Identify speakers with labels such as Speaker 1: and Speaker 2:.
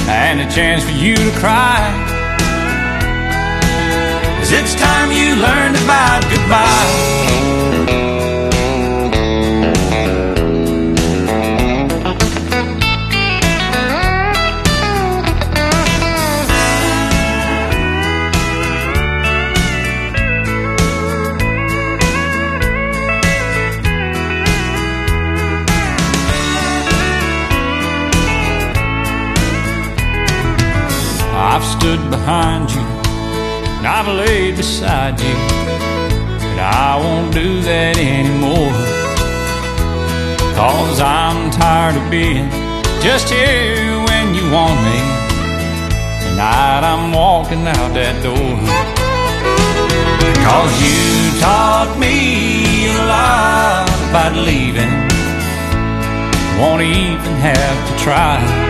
Speaker 1: and a chance for you to cry. 'Cause it's time you learned about goodbye. I've stood behind you and I've laid beside you, but I won't do that anymore. 'Cause I'm tired of being just here when you want me. Tonight I'm walking out that door. 'Cause you taught me a lot about leaving, won't even have to try.